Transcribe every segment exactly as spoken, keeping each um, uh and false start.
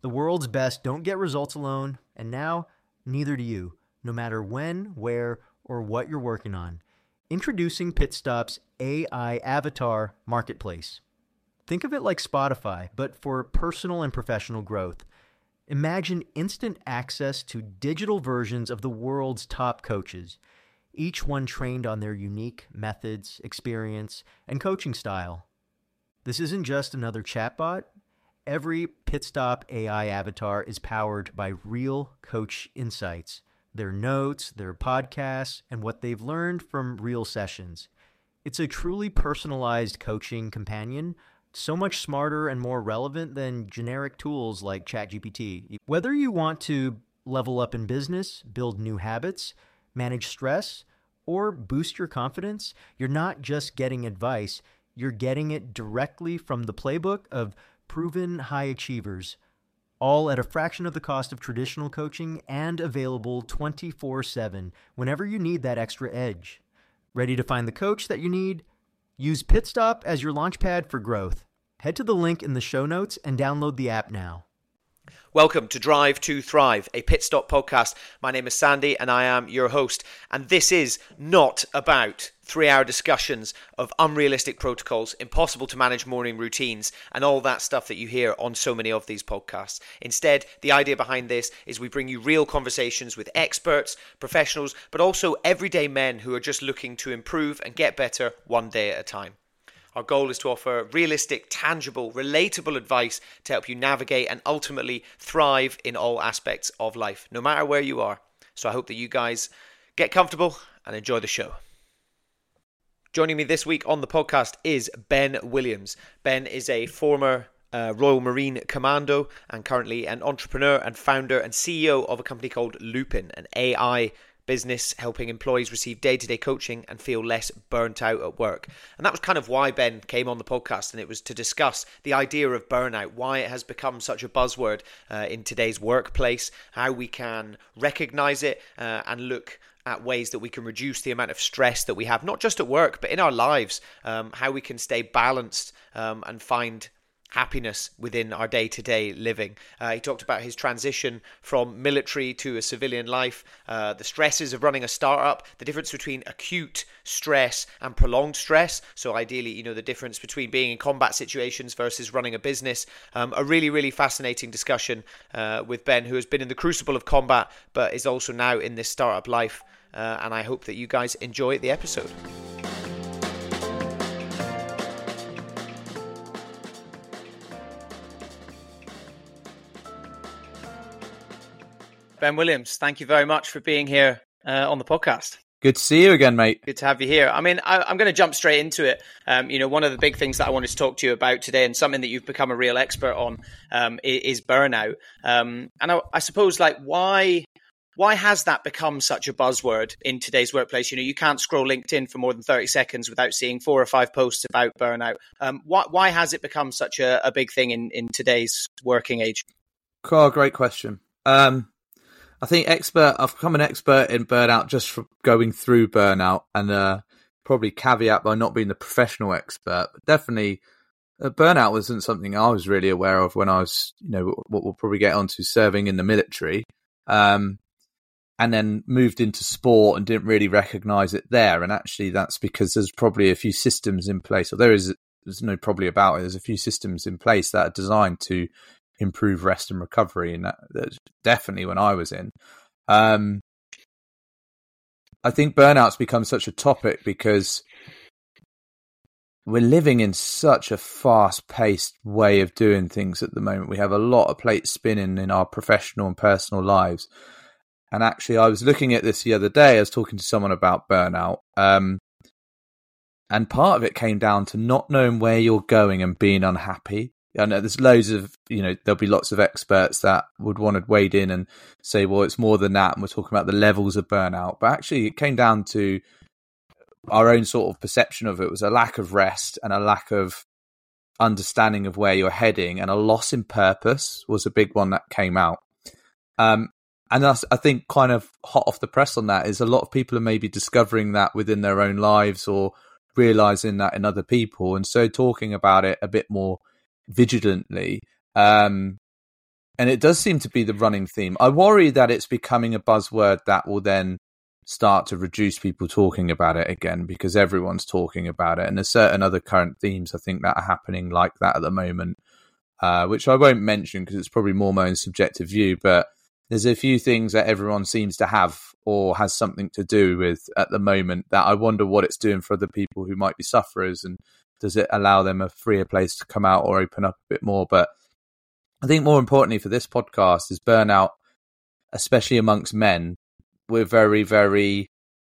The world's best don't get results alone, and now neither do you, no matter when, where, or what you're working on. Introducing Pitstop's A I Avatar Marketplace. Think of it like Spotify, but for personal and professional growth. Imagine instant access to digital versions of the world's top coaches, each one trained on their unique methods, experience, and coaching style. This isn't just another chatbot. Every Pitstop A I avatar is powered by real coach insights, their notes, their podcasts, and what they've learned from real sessions. It's a truly personalized coaching companion, so much smarter and more relevant than generic tools like ChatGPT. Whether you want to level up in business, build new habits, manage stress, or boost your confidence, you're not just getting advice, you're getting it directly from the playbook of proven high achievers, all at a fraction of the cost of traditional coaching and available twenty-four seven whenever you need that extra edge. Ready to find the coach that you need? Use Pitstop as your launchpad for growth. Head to the link in the show notes and download the app now. Welcome to Drive to Thrive, a Pit Stop podcast. My name is Sandy and I am your host. And this is not about three-hour discussions of unrealistic protocols, impossible to manage morning routines, and all that stuff that you hear on so many of these podcasts. Instead, the idea behind this is we bring you real conversations with experts, professionals, but also everyday men who are just looking to improve and get better one day at a time. Our goal is to offer realistic, tangible, relatable advice to help you navigate and ultimately thrive in all aspects of life, no matter where you are. So I hope that you guys get comfortable and enjoy the show. Joining me this week on the podcast is Ben Williams. Ben is a former uh, Royal Marine Commando and currently an entrepreneur and founder and C E O of a company called Lupin, an A I business helping employees receive day-to-day coaching and feel less burnt out at work. And that was kind of why Ben came on the podcast, and it was to discuss the idea of burnout, why it has become such a buzzword uh, in today's workplace, how we can recognize it uh, and look at ways that we can reduce the amount of stress that we have, not just at work, but in our lives, um, how we can stay balanced um, and find happiness within our day-to-day living. Uh, he talked about his transition from military to a civilian life, uh, the stresses of running a startup, the difference between acute stress and prolonged stress. So ideally, you know, the difference between being in combat situations versus running a business. Um, a really, really fascinating discussion uh, with Ben, who has been in the crucible of combat, but is also now in this startup life. Uh, and I hope that you guys enjoy the episode. Ben Williams, thank you very much for being here uh, on the podcast. Good to see you again, mate. Good to have you here. I mean, I, I'm going to jump straight into it. Um, you know, one of the big things that I wanted to talk to you about today, and something that you've become a real expert on, um, is, is burnout. Um, and I, I suppose, like, why why has that become such a buzzword in today's workplace? You know, you can't scroll LinkedIn for more than thirty seconds without seeing four or five posts about burnout. Um, why, why has it become such a, a big thing in, in today's working age? Carl, great question. Um, I think expert. I've become an expert in burnout just from going through burnout, and uh, probably caveat by not being the professional expert. But definitely, uh, burnout wasn't something I was really aware of when I was, you know, what we'll probably get onto serving in the military, um, and then moved into sport and didn't really recognise it there. And actually, that's because there's probably a few systems in place, or there is. There's no probably about it. There's a few systems in place that are designed to improve rest and recovery, and that, that's definitely when I was in. Um, I think burnout's become such a topic because we're living in such a fast-paced way of doing things at the moment. We have a lot of plates spinning in our professional and personal lives. And actually, I was looking at this the other day. I was talking to someone about burnout. Um, and part of it came down to not knowing where you're going and being unhappy. I know there's loads of, you know, there'll be lots of experts that would want to wade in and say, well, it's more than that. And we're talking about the levels of burnout. But actually, it came down to our own sort of perception of it. It was a lack of rest and a lack of understanding of where you're heading, and a loss in purpose was a big one that came out. Um, and that's, I think, kind of hot off the press on that is a lot of people are maybe discovering that within their own lives or realizing that in other people. And so talking about it a bit more vigilantly um and it does seem to be the running theme. I worry that it's becoming a buzzword that will then start to reduce people talking about it again, because everyone's talking about it. And there's certain other current themes, I think, that are happening like that at the moment, uh, which I won't mention because it's probably more my own subjective view. But there's a few things that everyone seems to have or has something to do with at the moment that I wonder what it's doing for other people who might be sufferers, and does it allow them a freer place to come out or open up a bit more. But I think more importantly for this podcast is burnout, especially amongst men. We're very, very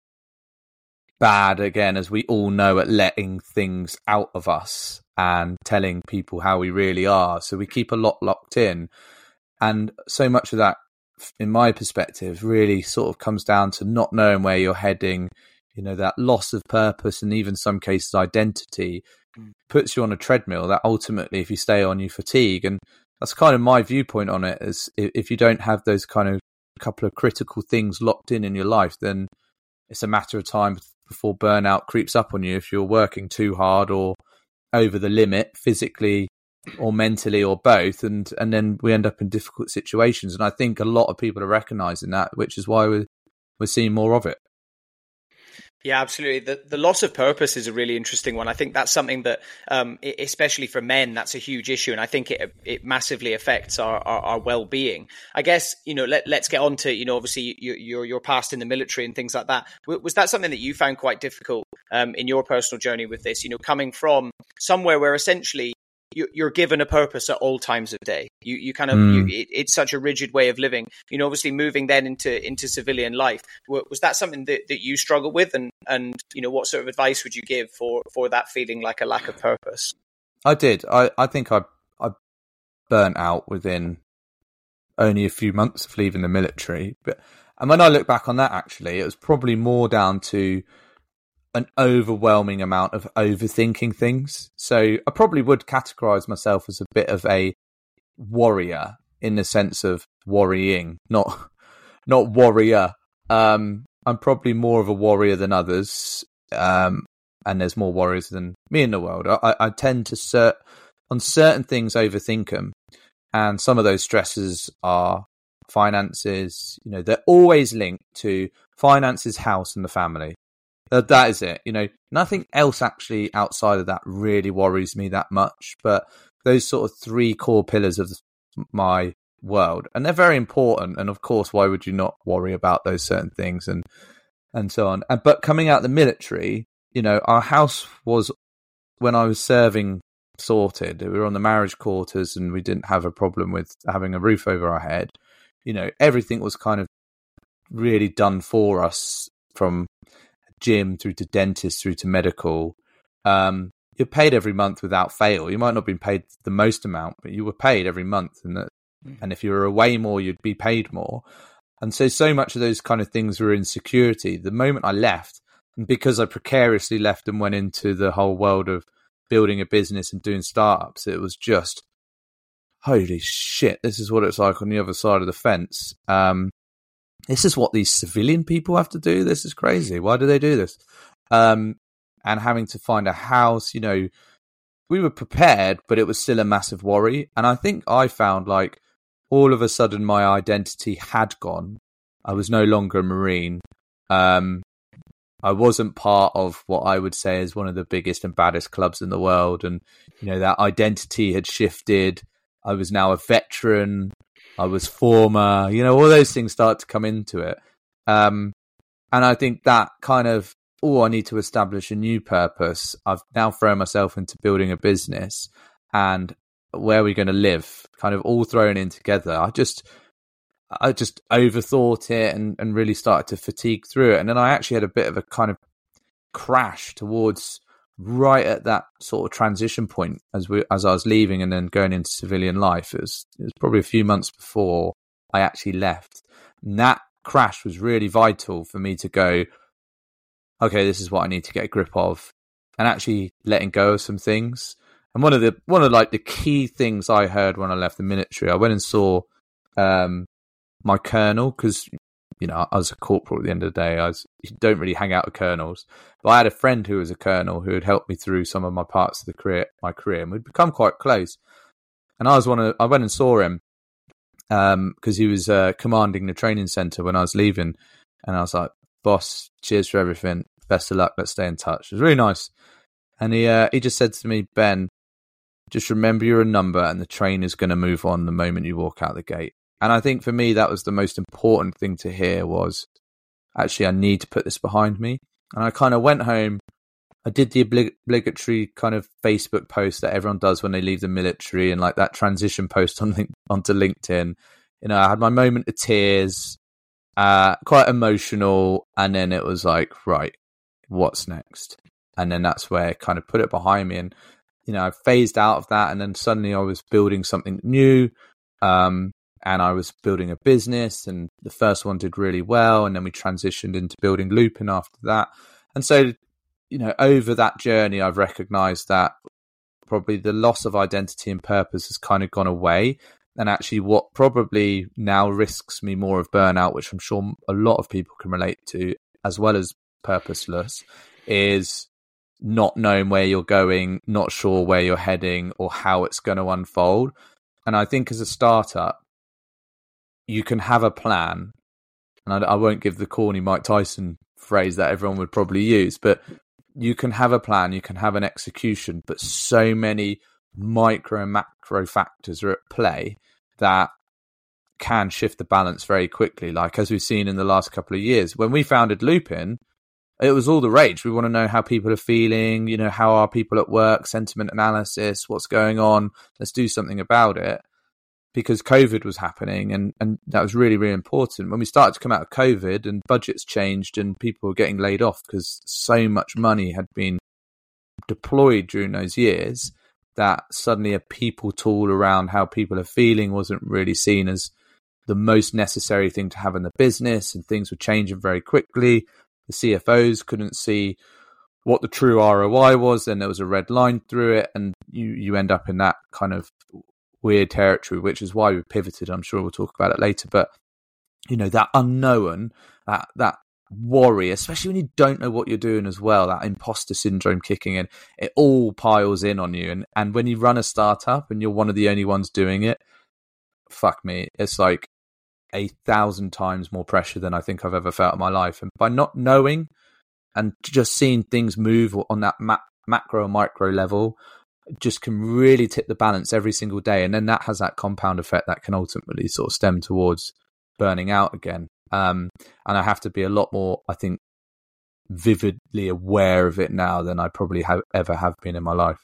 bad, again, as we all know, at letting things out of us and telling people how we really are. So we keep a lot locked in. And so much of that, in my perspective, really sort of comes down to not knowing where you're heading. You know, that loss of purpose and even some cases identity puts you on a treadmill that ultimately, if you stay on, you fatigue. And that's kind of my viewpoint on it, is if you don't have those kind of couple of critical things locked in in your life, then it's a matter of time before burnout creeps up on you if you're working too hard or over the limit physically or mentally or both, and and then we end up in difficult situations. And I think a lot of people are recognizing that, which is why we're we're seeing more of it. Yeah, absolutely. The the loss of purpose is a really interesting one. I think that's something that, um, especially for men, that's a huge issue, and I think it it massively affects our, our, our well-being. I guess, you know, let let's get on to, you know, obviously your your, your past in the military and things like that. Was that something that you found quite difficult um, in your personal journey with this? You know, coming from somewhere where essentially you're given a purpose at all times of day. You you kind of mm. you, it, it's such a rigid way of living. You know, obviously moving then into into civilian life, was that something that, that you struggle with? And and you know, what sort of advice would you give for for that feeling like a lack of purpose? I did. I I think I I burnt out within only a few months of leaving the military. But and when I look back on that, actually, it was probably more down to an overwhelming amount of overthinking things. So I probably would categorize myself as a bit of a warrior in the sense of worrying, not not warrior. Um, I'm probably more of a warrior than others, um, and there's more warriors than me in the world. I, I tend to cert- on certain things overthink them, and some of those stresses are finances. You know, they're always linked to finances, house, and the family. That that is it. You know, nothing else actually outside of that really worries me that much. But those sort of three core pillars of my world, and they're very important. And of course, why would you not worry about those certain things and and so on? And but coming out of the military, you know, our house was, when I was serving, sorted. We were on the marriage quarters, and we didn't have a problem with having a roof over our head. You know, everything was kind of really done for us, from gym through to dentist through to medical. Um, you're paid every month without fail. You might not have been paid the most amount, but you were paid every month, and that, mm. and if you were away more, you'd be paid more. And so, so much of those kind of things were insecurity. The moment I left, and because I precariously left and went into the whole world of building a business and doing startups, it was just, holy shit, this is what it's like on the other side of the fence. Um, This is what these civilian people have to do. This is crazy. Why do they do this? Um, and having to find a house, you know, we were prepared, but it was still a massive worry. And I think I found, like, all of a sudden my identity had gone. I was no longer a Marine. Um, I wasn't part of what I would say is one of the biggest and baddest clubs in the world. And, you know, that identity had shifted. I was now a veteran. I was former, you know, all those things start to come into it. Um, and I think that kind of, oh, I need to establish a new purpose. I've now thrown myself into building a business, and where are we going to live? Kind of all thrown in together. I just, I just overthought it and, and really started to fatigue through it. And then I actually had a bit of a kind of crash towards right at that sort of transition point as we as I was leaving and then going into civilian life. It was, it was probably a few months before I actually left. And that crash was really vital for me to go, okay, this is what I need to get a grip of, and actually letting go of some things. And one of the one of like the key things I heard when I left the military, I went and saw um, my colonel, because, you know, I was a corporal at the end of the day. I was, you don't really hang out with colonels. But I had a friend who was a colonel who had helped me through some of my parts of the career, my career, and we'd become quite close. And I was one of, I went and saw him, um, because he was uh, commanding the training center when I was leaving, and I was like, "Boss, cheers for everything. Best of luck. Let's stay in touch." It was really nice, and he uh, he just said to me, "Ben, just remember you're a number, and the train is going to move on the moment you walk out the gate." And I think for me, that was the most important thing to hear was, actually, I need to put this behind me. And I kind of went home. I did the oblig- obligatory kind of Facebook post that everyone does when they leave the military, and like that transition post on link- onto LinkedIn. You know, I had my moment of tears, uh, quite emotional, and then it was like, right, what's next? And then that's where I kind of put it behind me, and you know, I phased out of that, and then suddenly I was building something new, um, and I was building a business, and the first one did really well, and then we transitioned into building Lupin after that, and so. You know, over that journey, I've recognized that probably the loss of identity and purpose has kind of gone away. And actually what probably now risks me more of burnout, which I'm sure a lot of people can relate to, as well as purposeless, is not knowing where you're going, not sure where you're heading or how it's going to unfold. And I think as a startup, you can have a plan. And I, I won't give the corny Mike Tyson phrase that everyone would probably use, but you can have a plan, you can have an execution, but so many micro and macro factors are at play that can shift the balance very quickly. Like as we've seen in the last couple of years, when we founded Lupin, it was all the rage. We want to know how people are feeling, you know, how are people at work, sentiment analysis, what's going on, let's do something about it. Because COVID was happening, and, and that was really, really important. When we started to come out of COVID and budgets changed and people were getting laid off because so much money had been deployed during those years, that suddenly a people tool around how people are feeling wasn't really seen as the most necessary thing to have in the business, and things were changing very quickly. The C F Os couldn't see what the true R O I was, and there was a red line through it, and you, you end up in that kind of weird territory, which is why we pivoted. I'm sure we'll talk about it later, but you know, that unknown, that that worry, especially when you don't know what you're doing as well, that imposter syndrome kicking in, it all piles in on you. And and when you run a startup and you're one of the only ones doing it, fuck me, it's like a thousand times more pressure than I think I've ever felt in my life. And by not knowing and just seeing things move on that ma- macro and micro level, just can really tip the balance every single day. And then that has that compound effect that can ultimately sort of stem towards burning out again. Um, and I have to be a lot more, I think, vividly aware of it now than I probably have ever have been in my life.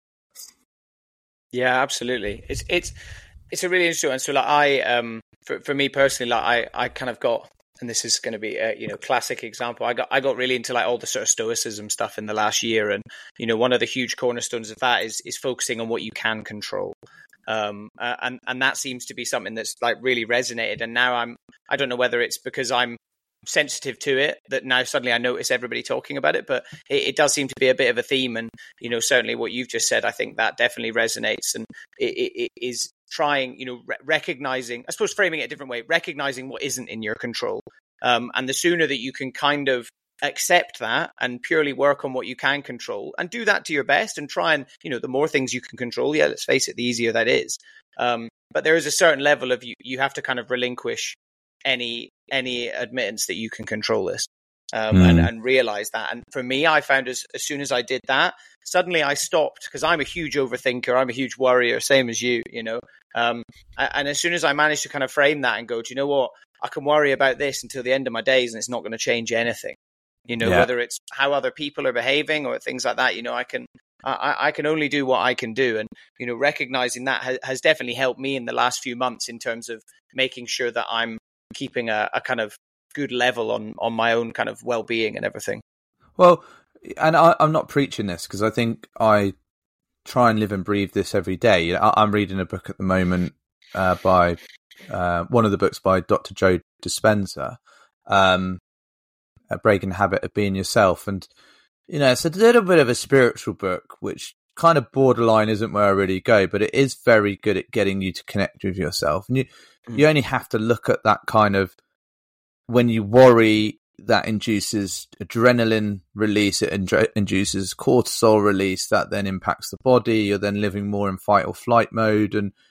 Yeah, absolutely. It's, it's, it's a really interesting one. So like I, um, for, for me personally, like I, I kind of got, and this is going to be a, you know, classic example. I got I got really into like all the sort of stoicism stuff in the last year, and you know, one of the huge cornerstones of that is is focusing on what you can control, um, uh, and and that seems to be something that's like really resonated. And now I'm I don't know whether it's because I'm sensitive to it that now suddenly I notice everybody talking about it, but it, it does seem to be a bit of a theme. And you know, certainly what you've just said, I think that definitely resonates, and it, it, it is. Trying, you know, re- recognizing, I suppose framing it a different way, recognizing what isn't in your control. Um, and the sooner that you can kind of accept that and purely work on what you can control and do that to your best and try and, you know, the more things you can control, yeah, let's face it, the easier that is. Um, but there is a certain level of you, you have to kind of relinquish any, any admittance that you can control this. Um, mm. and, and realize that. And for me, I found as, as soon as I did that, suddenly I stopped, because I'm a huge overthinker. I'm a huge worrier, same as you, you know. Um, and as soon as I managed to kind of frame that and go, do you know what? I can worry about this until the end of my days and it's not going to change anything. You know, yeah. Whether it's how other people are behaving or things like that, you know, I can I, I can only do what I can do. And, you know, recognizing that has, has definitely helped me in the last few months in terms of making sure that I'm keeping a, a kind of good level on, on my own kind of well-being and everything. Well, and I, I'm not preaching this because I think I try and live and breathe this every day. I, I'm reading a book at the moment uh, by uh, one of the books by Doctor Joe Dispenza, um, Breaking the Habit of Being Yourself. And, you know, it's a little bit of a spiritual book, which kind of borderline isn't where I really go, but it is very good at getting you to connect with yourself. And you, mm. you only have to look at that kind of, when you worry, that induces adrenaline release, it ind- induces cortisol release, that then impacts the body. You're then living more in fight or flight mode. And,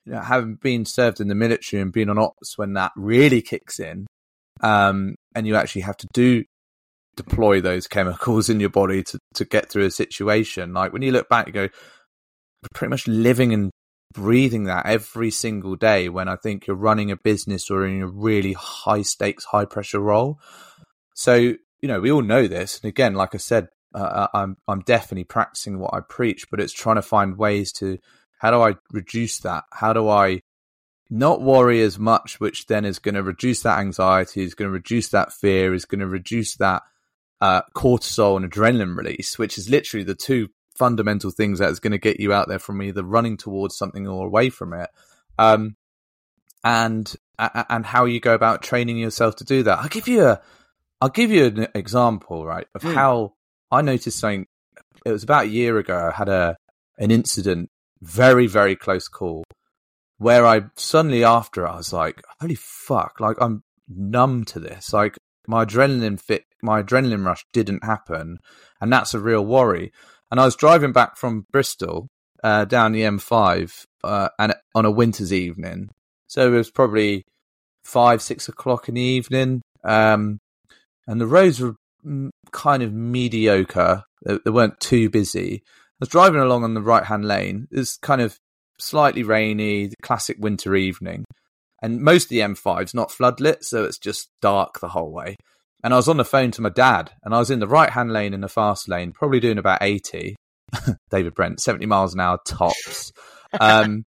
you know, having been served in the military and been on ops when that really kicks in, um, and you actually have to do deploy those chemicals in your body to, to get through a situation. Like when you look back, you go, we're pretty much living and breathing that every single day when I think you're running a business or in a really high stakes, high pressure role. So, you know, we all know this. And again, like I said, uh, I'm, I'm definitely practicing what I preach, but it's trying to find ways to, how do I reduce that? How do I not worry as much, which then is going to reduce that anxiety, is going to reduce that fear, is going to reduce that uh, cortisol and adrenaline release, which is literally the two fundamental things that is going to get you out there from either running towards something or away from it. Um, and and how you go about training yourself to do that. I'll give you a, I'll give you an example, right, of mm. how I noticed something. It was about a year ago. I had a an incident, very very close call, where I suddenly after I was like, holy fuck, like I'm numb to this. Like my adrenaline fit, my adrenaline rush didn't happen, and that's a real worry. And I was driving back from Bristol uh, down the M five uh, and on a winter's evening. So it was probably five, six o'clock in the evening. Um, and the roads were kind of mediocre. They, they weren't too busy. I was driving along on the right-hand lane. It was kind of slightly rainy, the classic winter evening. And most of the M five's not floodlit, so it's just dark the whole way. And I was on the phone to my dad, and I was in the right-hand lane in the fast lane, probably doing about eighty. David Brent, seventy miles an hour tops. Um,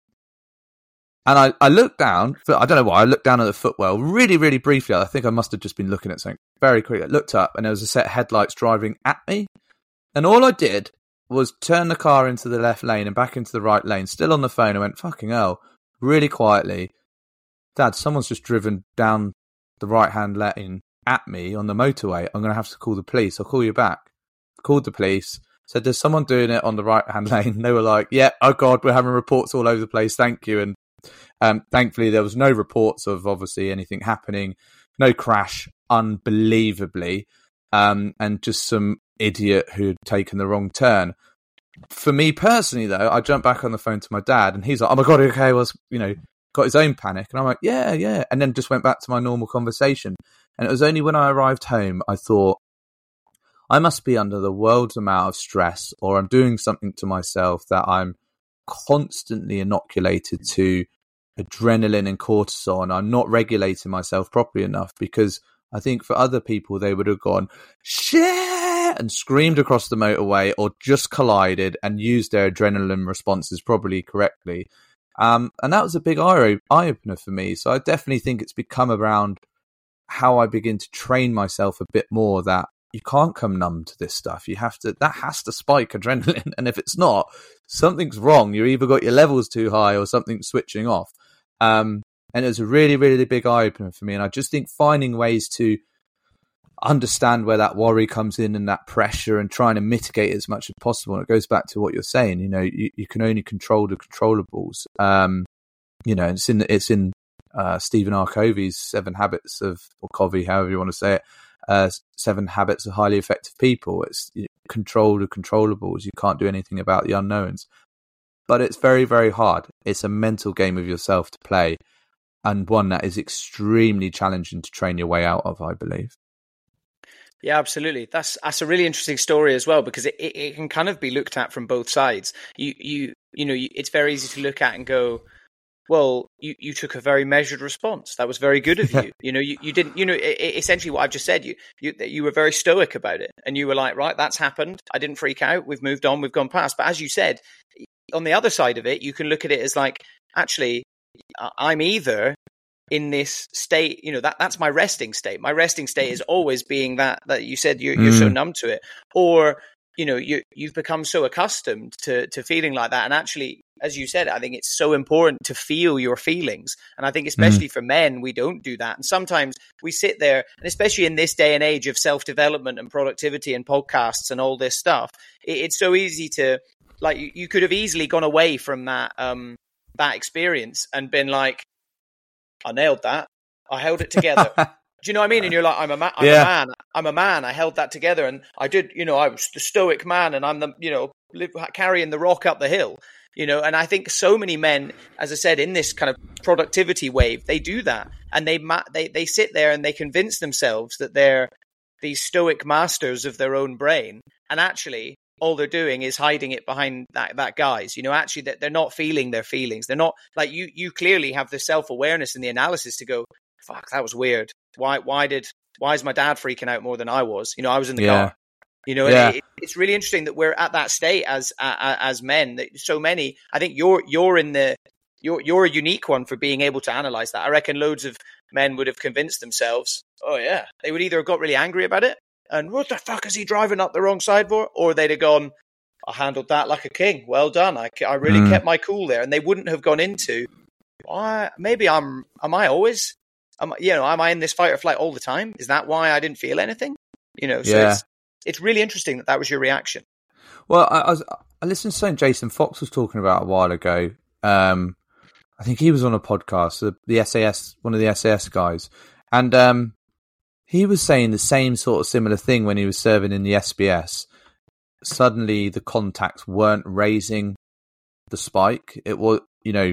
and I, I looked down, I don't know why, I looked down at the footwell really, really briefly. I think I must have just been looking at something very quickly. I looked up, and there was a set of headlights driving at me. And all I did was turn the car into the left lane and back into the right lane, still on the phone. I went, fucking hell, really quietly. Dad, someone's just driven down the right-hand lane at me on the motorway. I'm going to have to call the police. I'll call you back. Called the police. Said, there's someone doing it on the right-hand lane. They were like, yeah, oh God, we're having reports all over the place. Thank you. And um, thankfully, there was no reports of obviously anything happening. No crash, unbelievably. Um, and just some idiot who had taken the wrong turn. For me personally, though, I jumped back on the phone to my dad and he's like, oh my God, okay, well, you know, got his own panic. And I'm like, yeah, yeah. And then just went back to my normal conversation. And it was only when I arrived home, I thought, I must be under the world's amount of stress, or I'm doing something to myself that I'm constantly inoculated to adrenaline and cortisol, and I'm not regulating myself properly enough. Because I think for other people, they would have gone, shit, and screamed across the motorway, or just collided and used their adrenaline responses probably correctly. Um, and that was a big eye opener for me. So I definitely think it's become around how I begin to train myself a bit more, that you can't come numb to this stuff. You have to, that has to spike adrenaline. And if it's not, something's wrong. You either got your levels too high or something's switching off. Um, and it was a really, really big eye opener for me. And I just think finding ways to understand where that worry comes in and that pressure, and trying to mitigate it as much as possible. And it goes back to what you're saying, you know, you, you can only control the controllables. Um, you know, it's in, it's in, Uh, Stephen R. Covey's Seven Habits of, or Covey, however you want to say it, uh, Seven Habits of Highly Effective People. It's you know, control the controllables. You can't do anything about the unknowns. But it's very, very hard. It's a mental game of yourself to play, and one that is extremely challenging to train your way out of, I believe. Yeah, absolutely. That's that's a really interesting story as well, because it, it, it can kind of be looked at from both sides. You you you know, you, it's very easy to look at and go, well, you, you took a very measured response. That was very good of you. You know, you, you didn't, you know, it, it, essentially what I've just said, you, you you were very stoic about it. And you were like, right, that's happened. I didn't freak out. We've moved on. We've gone past. But as you said, on the other side of it, you can look at it as like, actually, I'm either in this state, you know, that that's my resting state. My resting state is always being that, that you said you're, mm. you're so numb to it. Or, you know, you, you've become so accustomed to, to feeling like that. And actually, as you said, I think it's so important to feel your feelings. And I think especially mm. for men, we don't do that. And sometimes we sit there, and especially in this day and age of self-development and productivity and podcasts and all this stuff, it, it's so easy to, like, you, you could have easily gone away from that, um, that experience and been like, I nailed that. I held it together. Do you know what I mean? And you're like, I'm a man. I'm yeah. a man. I'm a man. I held that together, and I did. You know, I was the stoic man, and I'm the, you know, carrying the rock up the hill, you know. And I think so many men, as I said, in this kind of productivity wave, they do that, and they they they sit there and they convince themselves that they're these stoic masters of their own brain, and actually all they're doing is hiding it behind that that guise. You know, actually that they're not feeling their feelings. They're not like you. You clearly have the self awareness and the analysis to go, fuck, that was weird. Why why did why is my dad freaking out more than I was? You know, I was in the yeah. car. You know, yeah. it, it's really interesting that we're at that state as uh, as men. That so many. I think you're you're in the you're you're a unique one for being able to analyze that. I reckon loads of men would have convinced themselves. Oh yeah, they would either have got really angry about it and what the fuck is he driving up the wrong side for, or they'd have gone, I handled that like a king. Well done. I I really mm. kept my cool there, and they wouldn't have gone into. Why? Maybe I'm. Am I always? Am you know? Am I in this fight or flight all the time? Is that why I didn't feel anything? You know. So yeah. it's it's really interesting that that was your reaction. Well, I, I was I listened to something Jason Fox was talking about a while ago. Um, I think he was on a podcast, the, the S A S, one of the S A S guys, and um, he was saying the same sort of similar thing when he was serving in the S B S. Suddenly, the contacts weren't raising the spike. It was, you know,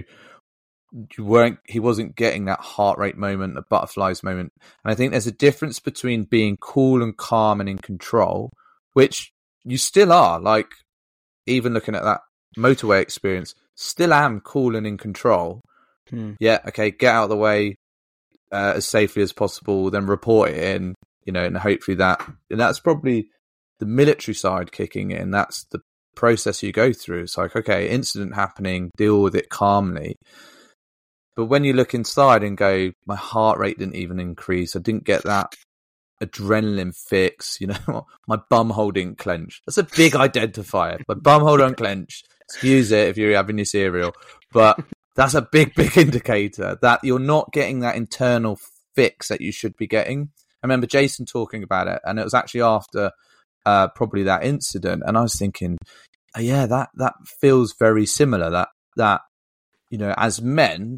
you weren't. He wasn't getting that heart rate moment, the butterflies moment. And I think there's a difference between being cool and calm and in control, which you still are. Like even looking at that motorway experience, still am cool and in control. Hmm. Yeah, okay, get out of the way uh, as safely as possible, then report it in. You know, and hopefully that, and that's probably the military side kicking in. That's the process you go through. It's like, okay, incident happening, deal with it calmly. But when you look inside and go, my heart rate didn't even increase. I didn't get that adrenaline fix. You know, my bum hole didn't clench. That's a big identifier. My bum hole don't clench. Excuse it if you're having your cereal. But that's a big, big indicator that you're not getting that internal fix that you should be getting. I remember Jason talking about it, and it was actually after uh, probably that incident. And I was thinking, oh, yeah, that, that feels very similar. That, that, you know, as men,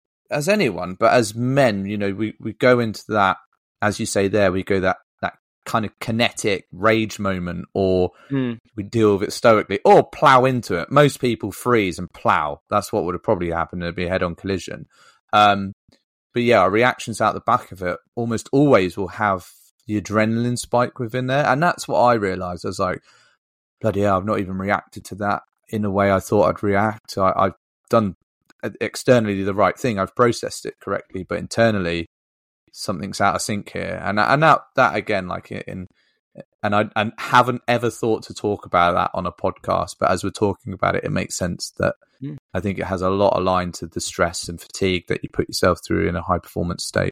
as anyone, but as men, you know, we, we go into that, as you say there, we go that, that kind of kinetic rage moment, or mm. we deal with it stoically, or plow into it. Most people freeze and plow. That's what would have probably happened. It'd be a head-on collision. Um, but yeah, our reactions out the back of it almost always will have the adrenaline spike within there. And that's what I realised. I was like, bloody hell, I've not even reacted to that in the way I thought I'd react. I, I've done externally the right thing. I've processed it correctly, but internally something's out of sync here. And and that that again, like in and I and haven't ever thought to talk about that on a podcast, but as we're talking about it, it makes sense that mm. I think it has a lot aligned to the stress and fatigue that you put yourself through in a high performance state.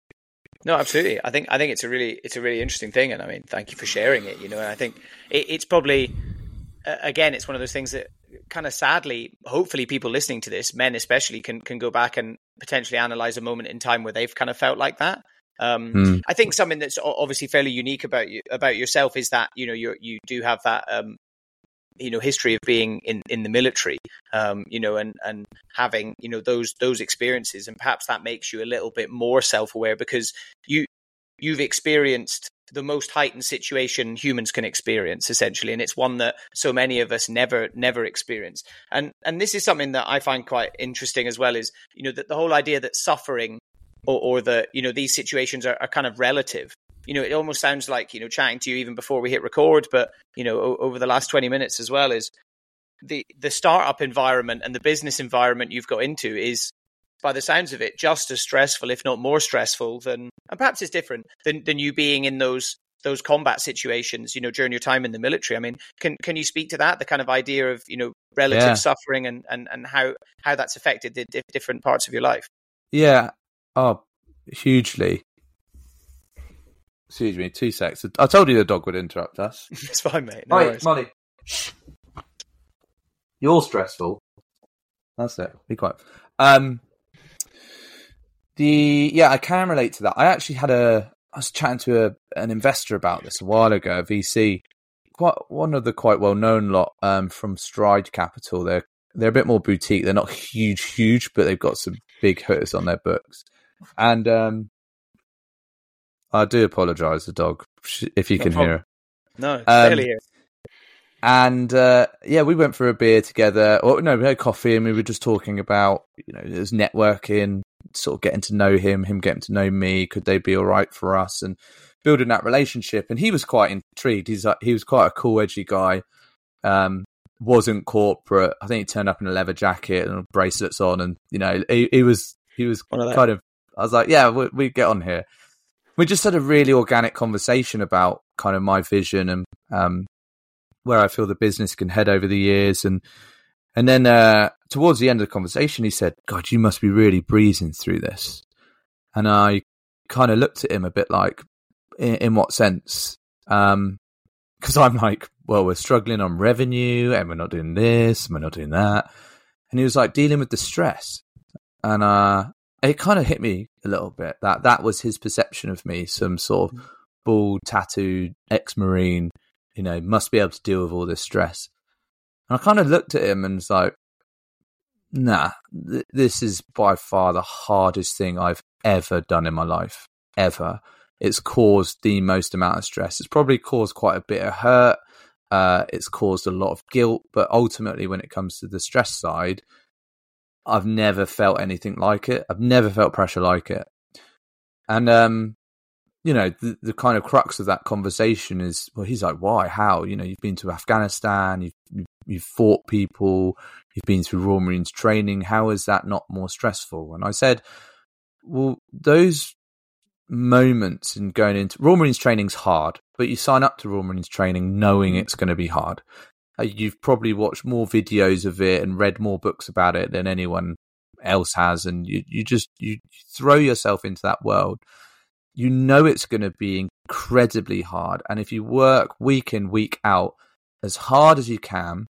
No, absolutely. I think I think it's a really it's a really interesting thing, and I mean, thank you for sharing it. You know, and I think it, it's probably uh, again, it's one of those things that kind of sadly, hopefully, people listening to this, men especially, can can go back and potentially analyze a moment in time where they've kind of felt like that. Um, mm. I think something that's obviously fairly unique about you about yourself is that you know you you do have that um, you know history of being in, in the military, um, you know, and and having you know those those experiences, and perhaps that makes you a little bit more self-aware because you you've experienced the most heightened situation humans can experience, essentially, and it's one that so many of us never never experience. And and this is something that I find quite interesting as well, is you know that the whole idea that suffering or, or the you know these situations are, are kind of relative. You know, it almost sounds like, you know, chatting to you even before we hit record, but, you know, o- over the last twenty minutes as well, is the, the startup environment and the business environment you've got into is, by the sounds of it, just as stressful, if not more stressful than, and perhaps it's different, than, than you being in those those combat situations, you know, during your time in the military. I mean, can can you speak to that, the kind of idea of, you know, relative yeah. suffering and, and, and how, how that's affected the di- different parts of your life? Yeah. Oh, hugely. Excuse me, two secs. I told you the dog would interrupt us. It's fine, mate. No Right, worries. Molly. You're stressful. That's it. Be quiet. Um, the yeah, I can relate to that. I actually had a. I was chatting to a, an investor about this a while ago. A V C, quite one of the quite well known lot um, from Stride Capital. They're they're a bit more boutique. They're not huge, huge, but they've got some big hitters on their books. And um, I do apologise, the dog, if you no can problem. hear her. No, um, barely here. And uh, yeah, we went for a beer together. Or no, we had coffee, and we were just talking about, you know, it was networking, sort of getting to know him, him getting to know me. Could they be all right for us, and building that relationship? And he was quite intrigued. He's like, he was quite a cool, edgy guy. Um, wasn't corporate. I think he turned up in a leather jacket and bracelets on, and you know, he, he was he was One of kind of. I was like, yeah, we, we get on here. We just had a really organic conversation about kind of my vision and um. where I feel the business can head over the years. And and then uh, towards the end of the conversation, he said, God, you must be really breezing through this. And I kind of looked at him a bit like, in, in what sense? Um, because I'm like, well, we're struggling on revenue and we're not doing this and we're not doing that. And he was like, dealing with the stress. And uh, it kind of hit me a little bit that that was his perception of me, some sort of bald, tattooed ex-Marine, you know, must be able to deal with all this stress. And I kind of looked at him and was like, nah, th- this is by far the hardest thing I've ever done in my life, ever. It's caused the most amount of stress. It's probably caused quite a bit of hurt. Uh, it's caused a lot of guilt. But ultimately, when it comes to the stress side, I've never felt anything like it. I've never felt pressure like it. And, um, you know, the, the kind of crux of that conversation is, well, he's like, why? How? You know, you've been to Afghanistan, you've, you've, you've fought people, you've been through Royal Marines training. How is that not more stressful? And I said, well, those moments in going into Royal Marines training's hard, but you sign up to Royal Marines training knowing it's going to be hard. Uh, you've probably watched more videos of it and read more books about it than anyone else has. And you, you just, you throw yourself into that world. You know it's going to be incredibly hard. And if you work week in, week out, as hard as you can,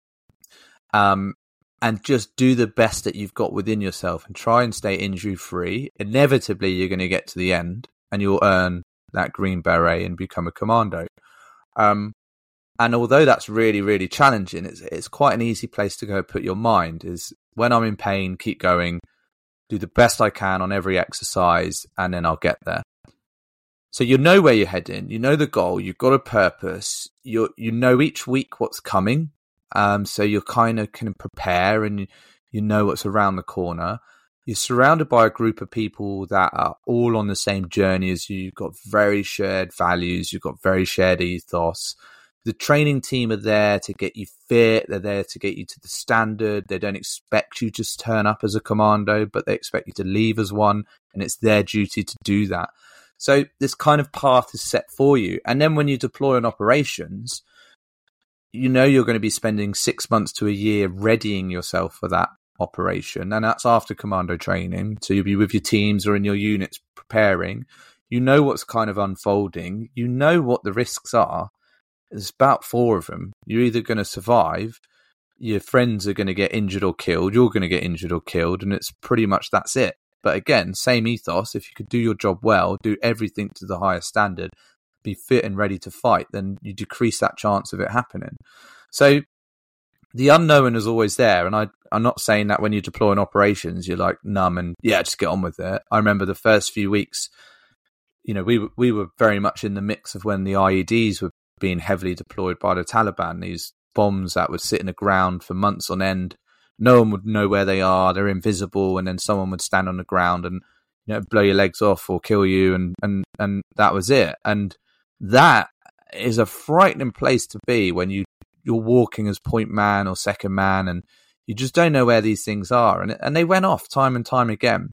um, and just do the best that you've got within yourself and try and stay injury-free, inevitably you're going to get to the end and you'll earn that green beret and become a commando. Um, and although that's really, really challenging, it's, it's quite an easy place to go put your mind, is when I'm in pain, keep going, do the best I can on every exercise, and then I'll get there. So you know where you're heading, you know the goal, you've got a purpose, you you know each week what's coming, um, so you're kind of can prepare and you, you know what's around the corner. You're surrounded by a group of people that are all on the same journey as you. You've got very shared values, you've got very shared ethos. The training team are there to get you fit, they're there to get you to the standard. They don't expect you to just turn up as a commando, but they expect you to leave as one, and it's their duty to do that. So this kind of path is set for you. And then when you deploy on operations, you know you're going to be spending six months to a year readying yourself for that operation. And that's after commando training. So you'll be with your teams or in your units preparing. You know what's kind of unfolding. You know what the risks are. There's about four of them. You're either going to survive, your friends are going to get injured or killed, you're going to get injured or killed, and it's pretty much that's it. But again, same ethos. If you could do your job well, do everything to the highest standard, be fit and ready to fight, then you decrease that chance of it happening. So the unknown is always there. And I, I'm not saying that when you deploy in operations, you're like numb and yeah, just get on with it. I remember the first few weeks, you know, we we were very much in the mix of when the I E Ds were being heavily deployed by the Taliban, these bombs that would sit in the ground for months on end. No one would know where they are. They're invisible. And then someone would stand on the ground and, you know, blow your legs off or kill you. And, and, and that was it. And that is a frightening place to be when you, you're walking as point man or second man and you just don't know where these things are. And, and they went off time and time again.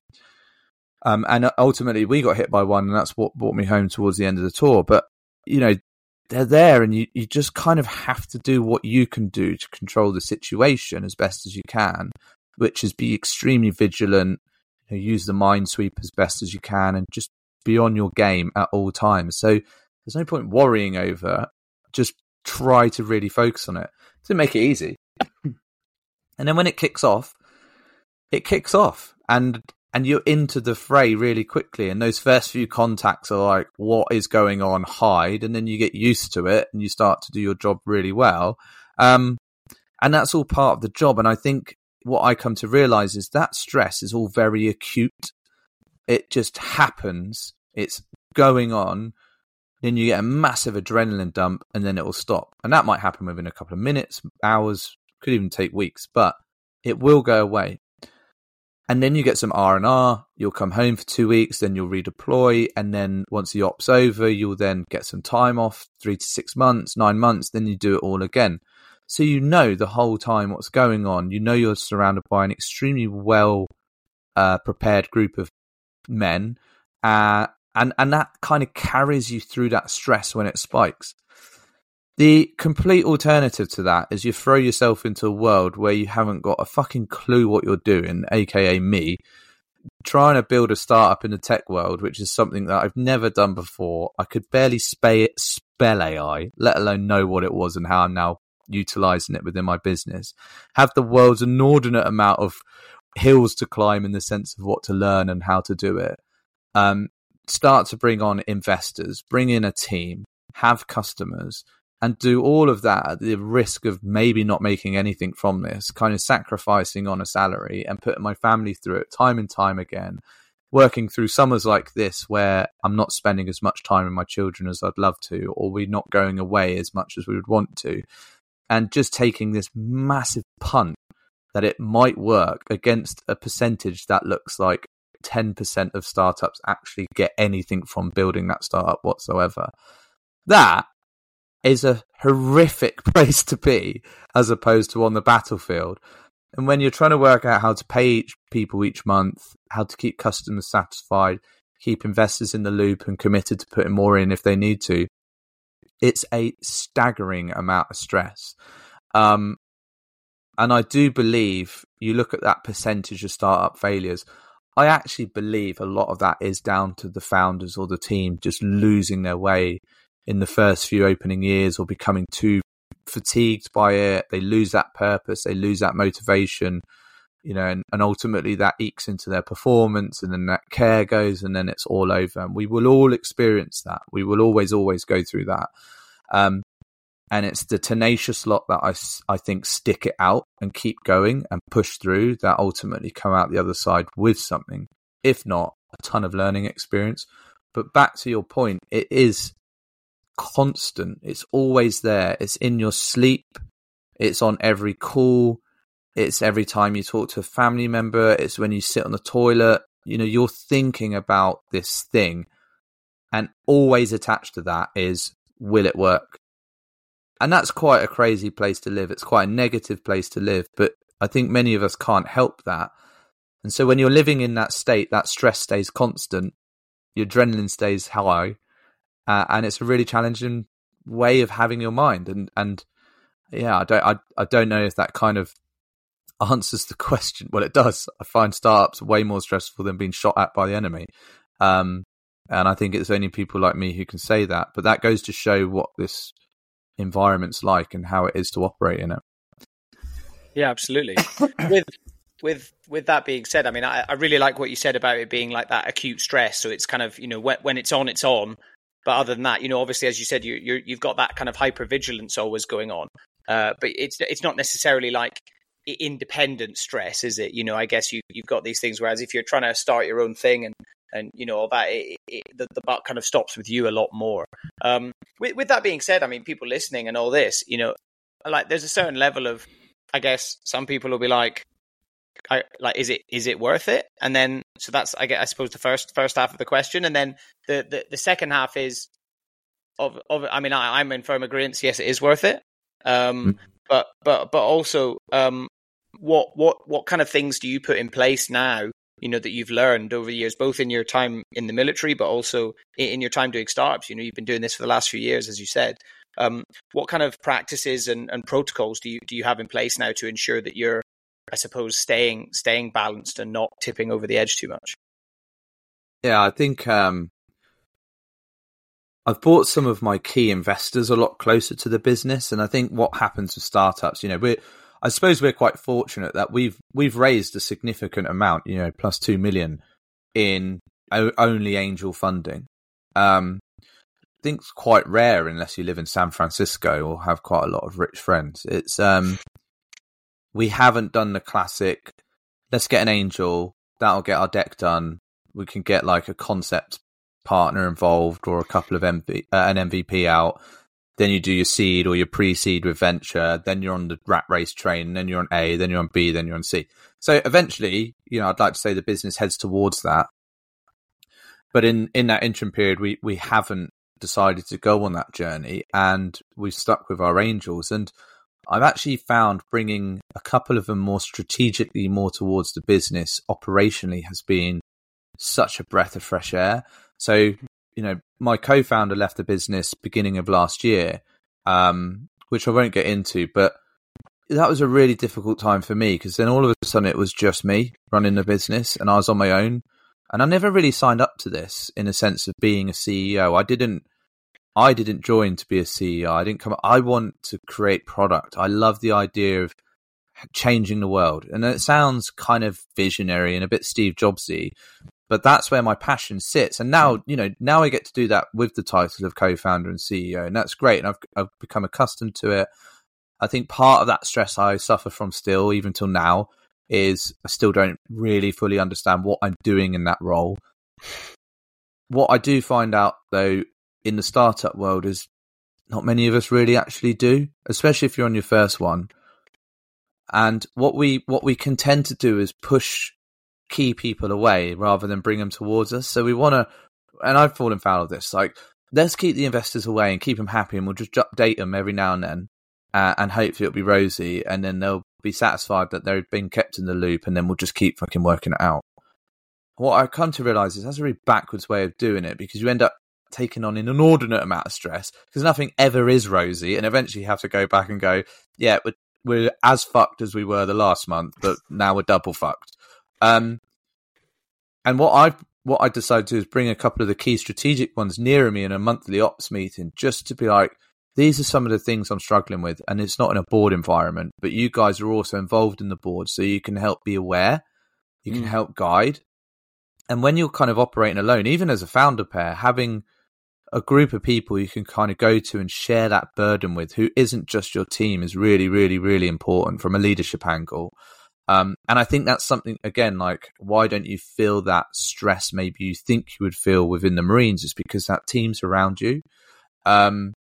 Um, and ultimately we got hit by one, and that's what brought me home towards the end of the tour. But, you know, they're there, and you, you just kind of have to do what you can do to control the situation as best as you can, which is be extremely vigilant, you know, use the mind sweep as best as you can, and just be on your game at all times. So there's no point worrying over, just try to really focus on it to make it easy. And then when it kicks off, it kicks off. And And you're into the fray really quickly. And those first few contacts are like, what is going on? Hide. And then you get used to it and you start to do your job really well. Um, and that's all part of the job. And I think what I come to realize is that stress is all very acute. It just happens. It's going on. then you get a massive adrenaline dump, and then it will stop. And that might happen within a couple of minutes, hours, could even take weeks, but it will go away. And then you get some R and R, you'll come home for two weeks, then you'll redeploy, and then once the op's over, you'll then get some time off, three to six months, nine months, then you do it all again. So you know the whole time what's going on. You know you're surrounded by an extremely well uh, prepared group of men, uh, and, and that kind of carries you through that stress when it spikes. The complete alternative to that is you throw yourself into a world where you haven't got a fucking clue what you're doing, aka me, trying to build a startup in the tech world, which is something that I've never done before. I could barely spell A I, let alone know what it was and how I'm now utilizing it within my business. Have the world's inordinate amount of hills to climb in the sense of what to learn and how to do it. Um, start to bring on investors, bring in a team, have customers, and do all of that at the risk of maybe not making anything from this, kind of sacrificing on a salary and putting my family through it time and time again, working through summers like this where I'm not spending as much time with my children as I'd love to, or we're not going away as much as we would want to, and just taking this massive punt that it might work against a percentage that looks like ten percent of startups actually get anything from building that startup whatsoever. That is a horrific place to be as opposed to on the battlefield. And when you're trying to work out how to pay each people each month, how to keep customers satisfied, keep investors in the loop and committed to putting more in if they need to, it's a staggering amount of stress. Um, and I do believe, you look at that percentage of startup failures, I actually believe a lot of that is down to the founders or the team just losing their way in the first few opening years, or becoming too fatigued by it. They lose that purpose, they lose that motivation, you know, and, and ultimately that ekes into their performance, and then that care goes, and then it's all over. And we will all experience that. We will always, always go through that. Um, and it's the tenacious lot that I, I think stick it out and keep going and push through that ultimately come out the other side with something, if not a ton of learning experience. But back to your point, it is constant. It's always there. It's in your sleep. It's on every call. It's every time you talk to a family member. It's when you sit on the toilet. You know, you're thinking about this thing, and always attached to that is, will it work? And that's quite a crazy place to live. It's quite a negative place to live, but I think many of us can't help that. And so when you're living in that state, that stress stays constant, your adrenaline stays high, Uh, and it's a really challenging way of having your mind. And, and yeah, I don't, I, I don't know if that kind of answers the question. Well, it does. I find startups way more stressful than being shot at by the enemy. Um, and I think it's only people like me who can say that. But that goes to show what this environment's like and how it is to operate in it. Yeah, absolutely. with with with that being said, I mean, I, I really like what you said about it being like that acute stress. So it's kind of, you know, when, when it's on, it's on. But other than that, you know, obviously, as you said, you, you're, you've got that kind of hypervigilance always going on. Uh, but it's it's not necessarily like independent stress, is it? You know, I guess you, you've got these things, whereas if you're trying to start your own thing and, and you know, all that, it, it, the, the buck kind of stops with you a lot more. Um, with, with that being said, I mean, people listening and all this, you know, like there's a certain level of, I guess, some people will be like, I, like, is it is it worth it? And then, so that's, I guess, I suppose the first first half of the question, and then the the, the second half is of of. I mean, I, I'm in firm agreement. Yes, it is worth it. Um, mm. but but but also, um, what what what kind of things do you put in place now? You know, that you've learned over the years, both in your time in the military, but also in, in your time doing startups. You know, you've been doing this for the last few years, as you said. Um, what kind of practices and, and protocols do you do you have in place now to ensure that you're, I suppose, staying staying balanced and not tipping over the edge too much? Yeah, I think um, I've brought some of my key investors a lot closer to the business, and I think what happens with startups, you know, we're I suppose we're quite fortunate that we've we've raised a significant amount, you know, plus two million in o- only angel funding. Um, I think it's quite rare unless you live in San Francisco or have quite a lot of rich friends. It's um. We haven't done the classic, let's get an angel, that'll get our deck done. We can get like a concept partner involved or a couple of M V, uh, an M V P out. Then you do your seed or your pre-seed with venture. Then you're on the rat race train. And then you're on A. Then you're on B. Then you're on C. So eventually, you know, I'd like to say the business heads towards that. But in, in that interim period, we, we haven't decided to go on that journey, and we've stuck with our angels. And I've actually found bringing a couple of them more strategically, more towards the business operationally, has been such a breath of fresh air. So, you know, my co-founder left the business beginning of last year, um, which I won't get into, but that was a really difficult time for me, because then all of a sudden it was just me running the business and I was on my own. And I never really signed up to this in a sense of being a C E O. I didn't, I didn't join to be a C E O. I didn't come, I want to create product. I love the idea of changing the world. And it sounds kind of visionary and a bit Steve Jobsy, but that's where my passion sits. And now, you know, now I get to do that with the title of co-founder and C E O. And that's great. And I've, I've become accustomed to it. I think part of that stress I suffer from still, even till now, is I still don't really fully understand what I'm doing in that role. What I do find out, though, in the startup world is not many of us really actually do, especially if you're on your first one. And what we what we can tend to do is push key people away rather than bring them towards us. So we want to, and I've fallen foul of this, like, let's keep the investors away and keep them happy, and we'll just update them every now and then, uh, and hopefully it'll be rosy, and then they'll be satisfied that they've been kept in the loop, and then we'll just keep fucking working it out. What I come to realise is that's a really backwards way of doing it, because you end up taking on an inordinate amount of stress, because nothing ever is rosy, and eventually you have to go back and go, yeah, we're, we're as fucked as we were the last month, but now we're double fucked. Um, and what I what I decided to do is bring a couple of the key strategic ones nearer me in a monthly ops meeting, just to be like, these are some of the things I'm struggling with, and it's not in a board environment, but you guys are also involved in the board, so you can help be aware, you can mm. help guide. And when you're kind of operating alone, even as a founder pair, having a group of people you can kind of go to and share that burden with, who isn't just your team, is really, really, really important from a leadership angle. Um, and I think that's something, again, like, why don't you feel that stress maybe you think you would feel within the Marines? Is because that team's around you. Um,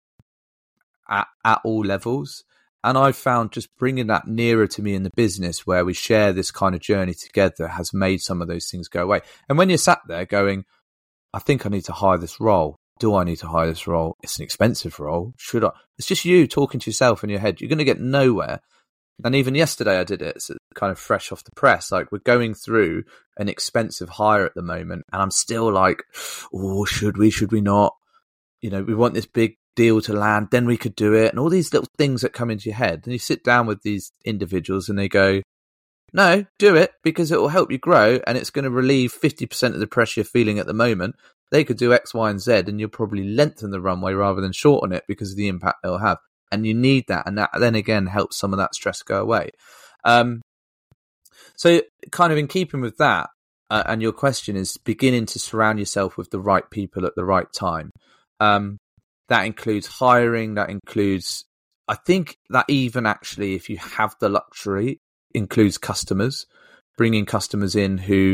At, at all levels. And I've found just bringing that nearer to me in the business, where we share this kind of journey together, has made some of those things go away. And when you're sat there going, I think I need to hire this role. Do I need to hire this role? It's an expensive role. Should I? It's just you talking to yourself in your head. You're going to get nowhere. And even yesterday I did it. It's kind of fresh off the press. Like, we're going through an expensive hire at the moment, and I'm still like, oh, should we, should we not? You know, we want this big deal to land, then we could do it, and all these little things that come into your head. And you sit down with these individuals and they go, no, do it, because it will help you grow, and it's going to relieve fifty percent of the pressure you're feeling at the moment. They could do X, Y, and Z, and you'll probably lengthen the runway rather than shorten it because of the impact they'll have. And you need that, and that then again helps some of that stress go away. Um, so kind of in keeping with that, uh, and your question is beginning to surround yourself with the right people at the right time. Um, That includes hiring, that includes, I think that even actually, if you have the luxury, includes customers, bringing customers in who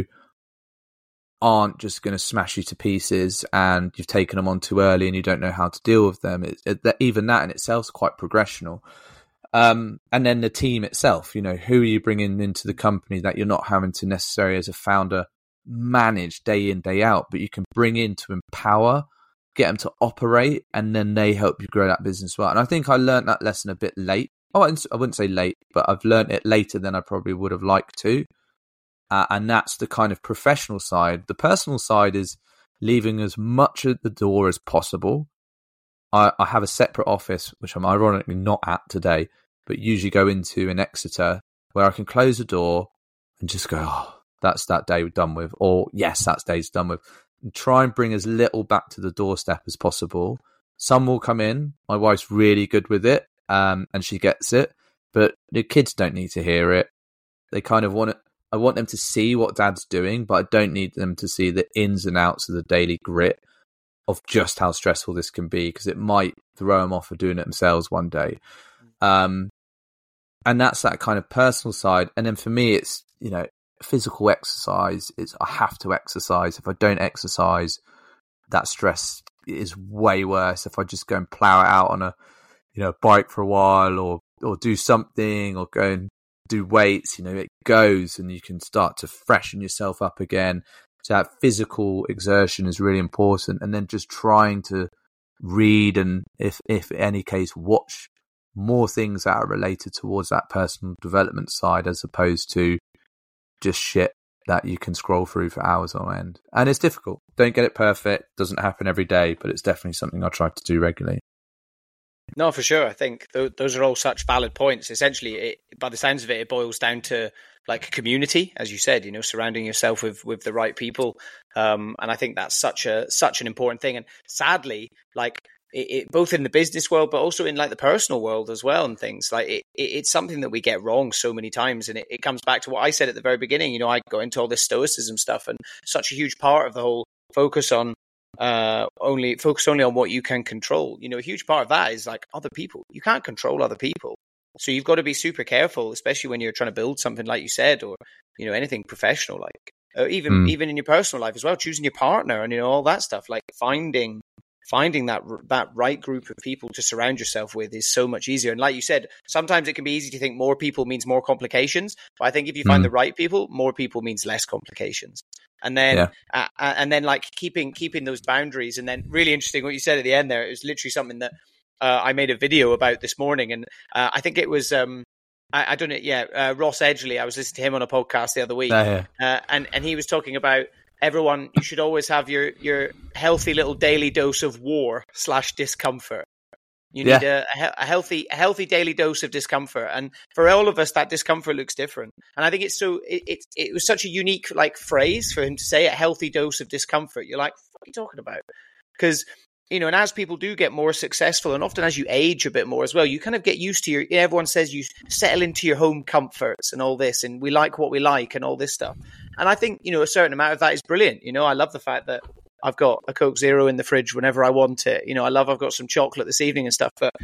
aren't just going to smash you to pieces and you've taken them on too early and you don't know how to deal with them. It, it, that, even that in itself is quite progressional. Um, and then the team itself, you know, who are you bringing into the company that you're not having to necessarily as a founder manage day in, day out, but you can bring in to empower, get them to operate, and then they help you grow that business well. And I think I learned that lesson a bit late. Oh, I wouldn't say late, but I've learned it later than I probably would have liked to. Uh, and that's the kind of professional side. The personal side is leaving as much at the door as possible. I, I have a separate office, which I'm ironically not at today, but usually go into in Exeter, where I can close the door and just go, oh, that's that day done with, or yes, that day's done with. And try and bring as little back to the doorstep as possible. Some will come in. My wife's really good with it, um, and she gets it. But the kids don't need to hear it. They kind of want it. I want them to see what Dad's doing, but I don't need them to see the ins and outs of the daily grit of just how stressful this can be, because it might throw them off of doing it themselves one day. Um, and that's that kind of personal side. And then for me, it's, you know, physical exercise. Is I have to exercise. If I don't exercise, that stress is way worse if I just go and plow it out on a, you know, bike for a while, or or do something, or go and do weights. You know, it goes, and you can start to freshen yourself up again. So that physical exertion is really important, and then just trying to read and, if if in any case, watch more things that are related towards that personal development side, as opposed to just shit that you can scroll through for hours on end. And it's difficult. Don't get it perfect. Doesn't happen every day, but it's definitely something I try to do regularly. No, for sure. I think th- those are all such valid points. Essentially, it, by the sounds of it, it boils down to like community, as you said, you know, surrounding yourself with, with the right people. Um, and I think that's such a such an important thing. And sadly, like it, it, both in the business world, but also in like the personal world as well, and things like it, it, it's something that we get wrong so many times. And it, it comes back to what I said at the very beginning. You know, I got into all this stoicism stuff, and such a huge part of the whole focus on uh only focus only on what you can control. You know, a huge part of that is like other people. You can't control other people, so you've got to be super careful, especially when you're trying to build something like you said, or you know, anything professional, like or even mm. even in your personal life as well, choosing your partner and you know all that stuff. Like finding finding that that right group of people to surround yourself with is so much easier. And like you said, sometimes it can be easy to think more people means more complications, but I think if you find mm. the right people, more people means less complications. And then, yeah. uh, and then, like keeping keeping those boundaries. And then, really interesting what you said at the end there. It was literally something that uh, I made a video about this morning, and uh, I think it was um, I, I don't know, yeah, uh, Ross Edgley. I was listening to him on a podcast the other week, oh, yeah. uh, and and he was talking about everyone. You should always have your your healthy little daily dose of war slash discomfort. You need yeah. a, a healthy, a healthy daily dose of discomfort, and for all of us, that discomfort looks different. And I think it's so it it, it was such a unique like phrase for him to say, a healthy dose of discomfort. You're like, what are you talking about? Because you know, and as people do get more successful, and often as you age a bit more as well, you kind of get used to your. Everyone says you settle into your home comforts and all this, and we like what we like and all this stuff. And I think you know a certain amount of that is brilliant. You know, I love the fact that I've got a Coke Zero in the fridge whenever I want it. You know, I love I've got some chocolate this evening and stuff. But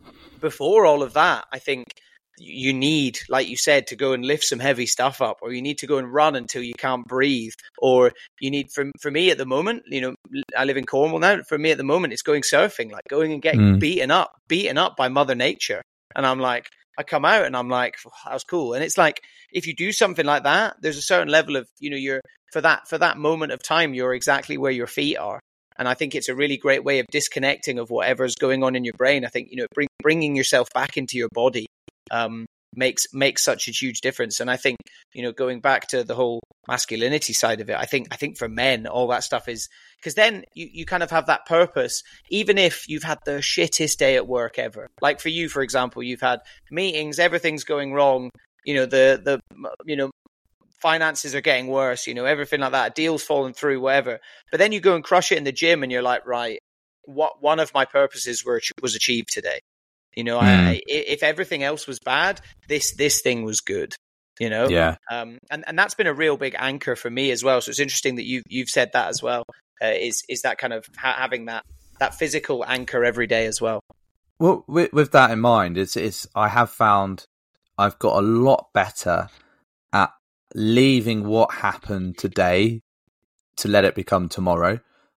before all of that, I think you need, like you said, to go and lift some heavy stuff up, or you need to go and run until you can't breathe, or you need, for, for me at the moment, you know, I live in Cornwall now. For me at the moment, it's going surfing, like going and getting mm. beaten up, beaten up by Mother Nature. And I'm like, I come out and I'm like, oh, that was cool. And it's like, if you do something like that, there's a certain level of, you know, you're for that, for that moment of time, you're exactly where your feet are. And I think it's a really great way of disconnecting of whatever's going on in your brain. I think, you know, bring, bringing yourself back into your body um, makes, makes such a huge difference. And I think, you know, going back to the whole masculinity side of it, I think, I think for men, all that stuff is, because then you, you kind of have that purpose, even if you've had the shittest day at work ever. Like for you, for example, you've had meetings, everything's going wrong, you know, the, the, you know, finances are getting worse, you know, everything like that, deals falling through, whatever. But then you go and crush it in the gym and you're like, right, what one of my purposes were was achieved today. You know, mm. I, if everything else was bad, this this thing was good. You know, yeah. Um, and and that's been a real big anchor for me as well. So it's interesting that you you've said that as well. Uh, is is that kind of ha- having that that physical anchor every day as well? Well, with, with that in mind, it's it's I have found I've got a lot better at leaving what happened today to let it become tomorrow.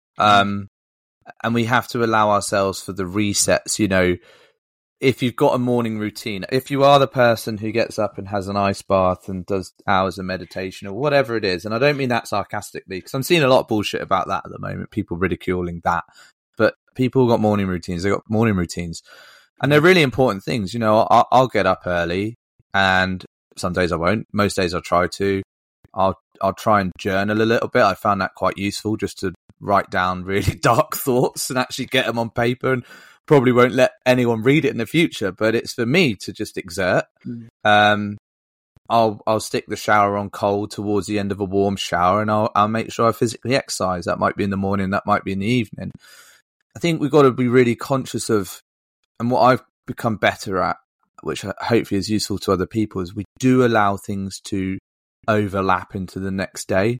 Um, and we have to allow ourselves for the resets. You know, if you've got a morning routine, if you are the person who gets up and has an ice bath and does hours of meditation or whatever it is, and I don't mean that sarcastically, because I'm seeing a lot of bullshit about that at the moment, people ridiculing that, but people got morning routines, they got morning routines, and they're really important things. You know, I'll, I'll get up early, and some days I won't. Most days I'll try to. I'll I'll try and journal a little bit. I found that quite useful, just to write down really dark thoughts and actually get them on paper, and probably won't let anyone read it in the future, but it's for me to just exert. Mm. Um, I'll I'll stick the shower on cold towards the end of a warm shower, and I'll I'll make sure I physically exercise. That might be in the morning, that might be in the evening. I think we've got to be really conscious of, and what I've become better at, which hopefully is useful to other people, is we do allow things to overlap into the next day.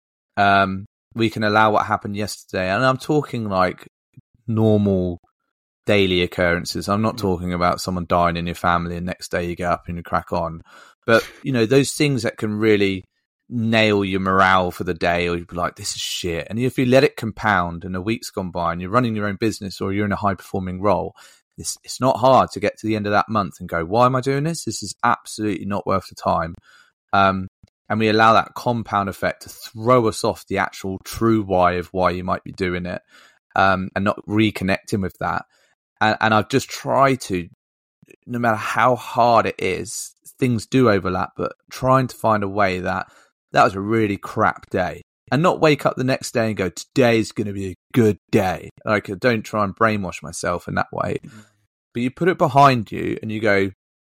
Um, we can allow what happened yesterday, and I'm talking like normal daily occurrences. I'm not talking about someone dying in your family and next day you get up and you crack on. But, you know, those things that can really nail your morale for the day, or you'd be like, this is shit. And if you let it compound and a week's gone by and you're running your own business or you're in a high performing role, it's, it's not hard to get to the end of that month and go, why am I doing this? This is absolutely not worth the time. Um, and we allow that compound effect to throw us off the actual true why of why you might be doing it, um, and not reconnecting with that. And, and I've just tried to, no matter how hard it is, things do overlap, but trying to find a way that that was a really crap day, and not wake up the next day and go, today's going to be a good day. Like, I don't try and brainwash myself in that way, mm-hmm. but you put it behind you and you go,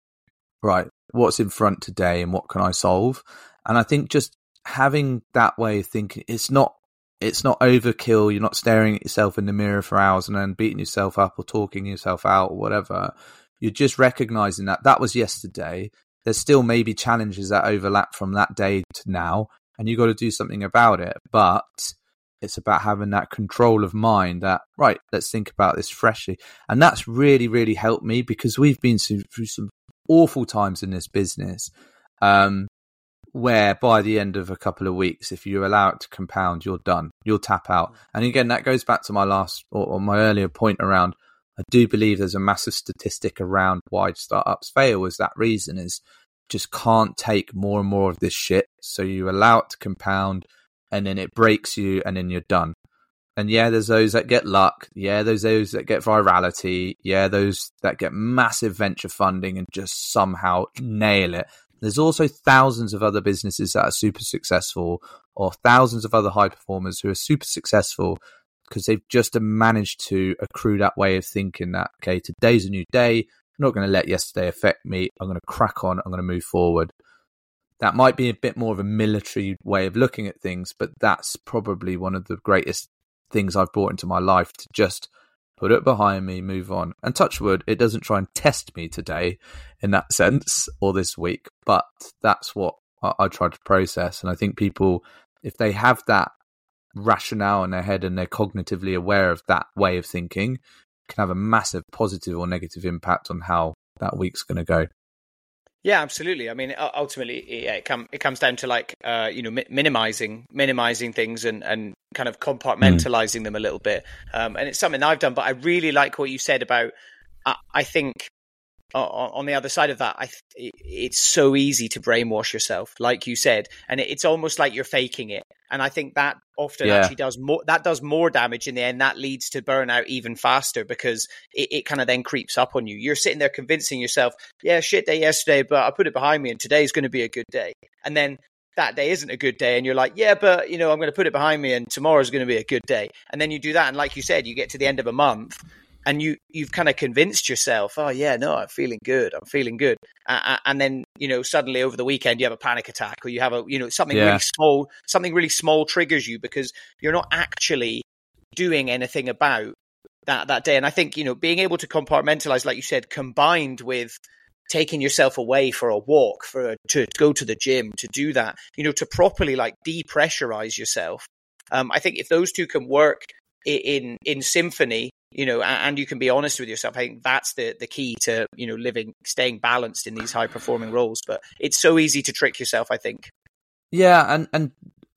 right, what's in front today and what can I solve? And I think just having that way of thinking, it's not, it's not overkill. You're not staring at yourself in the mirror for hours and then beating yourself up or talking yourself out or whatever. You're just recognizing that that was yesterday. There's still maybe challenges that overlap from that day to now, and you've got to do something about it. But it's about having that control of mind that, right, let's think about this freshly. And that's really, really helped me, because we've been through some awful times in this business, um, where by the end of a couple of weeks, if you allow it to compound, you're done. You'll tap out. And again, that goes back to my last or, or my earlier point around, I do believe there's a massive statistic around why startups fail, is that reason is just can't take more and more of this shit. So you allow it to compound and then it breaks you and then you're done. And yeah, there's those that get luck. Yeah, there's those that get virality. Yeah, those that get massive venture funding and just somehow nail it. There's also thousands of other businesses that are super successful, or thousands of other high performers who are super successful because they've just managed to accrue that way of thinking that, okay, today's a new day. I'm not going to let yesterday affect me. I'm going to crack on. I'm going to move forward. That might be a bit more of a military way of looking at things, but that's probably one of the greatest things I've brought into my life, to just put it behind me, move on. And touch wood, it doesn't try and test me today in that sense, or this week, but that's what I, I try to process. And I think people, if they have that rationale in their head and they're cognitively aware of that way of thinking, can have a massive positive or negative impact on how that week's going to go. Yeah, absolutely. I mean, ultimately, yeah, it, come, it comes down to like, uh, you know, mi- minimizing, minimizing things and, and kind of compartmentalizing mm. them a little bit. Um, and it's something I've done, but I really like what you said about, uh, I think uh, on the other side of that, I th- it's so easy to brainwash yourself, like you said, and it's almost like you're faking it. And I think that often yeah. actually does more, that does more damage in the end. That leads to burnout even faster, because it, it kind of then creeps up on you. You're sitting there convincing yourself, yeah, shit day yesterday, but I put it behind me and today's going to be a good day. And then that day isn't a good day. And you're like, yeah, but you know, I'm going to put it behind me and tomorrow's going to be a good day. And then you do that. And like you said, you get to the end of a month and you, you've kind of convinced yourself, oh yeah, no, I'm feeling good. I'm feeling good. Uh, and then, you know, suddenly over the weekend, you have a panic attack, or you have a, you know, something yeah. really small, something really small triggers you because you're not actually doing anything about that, that day. And I think, you know, being able to compartmentalize, like you said, combined with taking yourself away for a walk, for a, to go to the gym, to do that, you know, to properly like depressurize yourself. Um, I think if those two can work in, in, in symphony, you know, and you can be honest with yourself, I think that's the, the key to, you know, living, staying balanced in these high performing roles. But it's so easy to trick yourself, I think. Yeah. And, and